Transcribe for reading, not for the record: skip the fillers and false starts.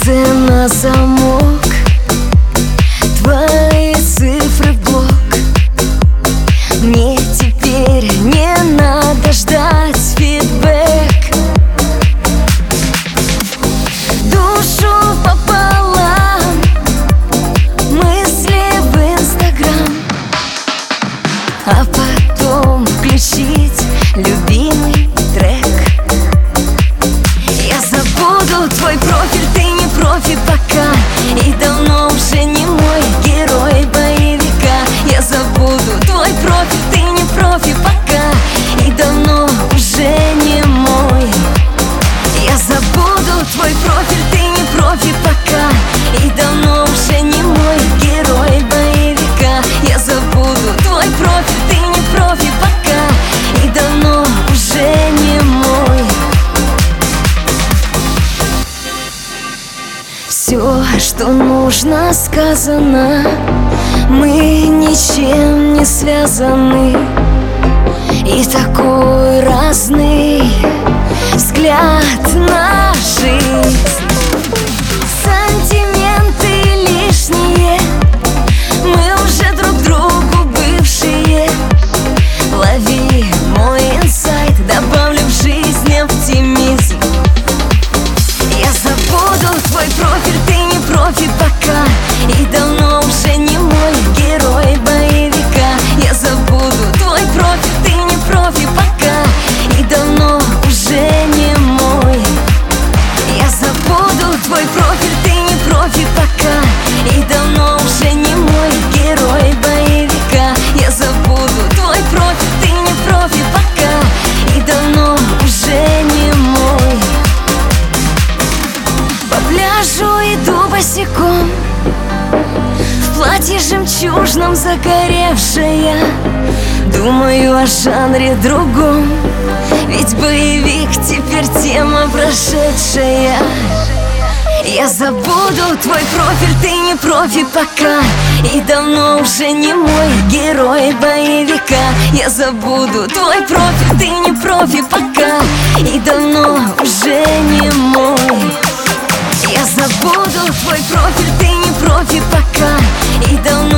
Сердце на замок, твои цифры в блок. Мне теперь не надо ждать фидбэк. Душу пополам, мысли в Инстаграм, а потом включить любимый трек. Я забуду твой профиль, ты не профи пока, и давно уже не мой герой боевика. Я забуду твой профиль, ты не профи пока, и давно уже не мой. Я забуду твой профиль, ты не профи пока, и давно уже не мой герой боевика. Я забуду твой профиль, ты не профи пока, и давно уже не мой. Все, что нужно, сказано. Мы ничем не связаны, и такой разный взгляд на жизнь. Сантименты лишние, мы уже друг другу бывшие. Лови мой инсайт, добавлю в жизнь оптимизм. Я забуду твой профиль, ты не профи пока, и давно уже не мой герой боевика. Я забуду твой профиль, ты не профи пока, и давно уже не мой. Я забуду твой профиль, ты не профи пока, и давно уже не мой герой боевика. Я забуду твой профиль, ты не профи пока, и давно уже не мой. По пляжу иду босиком, в платье жемчужном загоревшая. Думаю о жанре другом, ведь боевик теперь тема прошедшая. Я забуду твой профиль, ты не профи пока, и давно уже не мой герой боевика. Я забуду твой профиль, ты не профи пока, и давно уже не мой. Я забуду твой профиль, ты не профи пока, и давно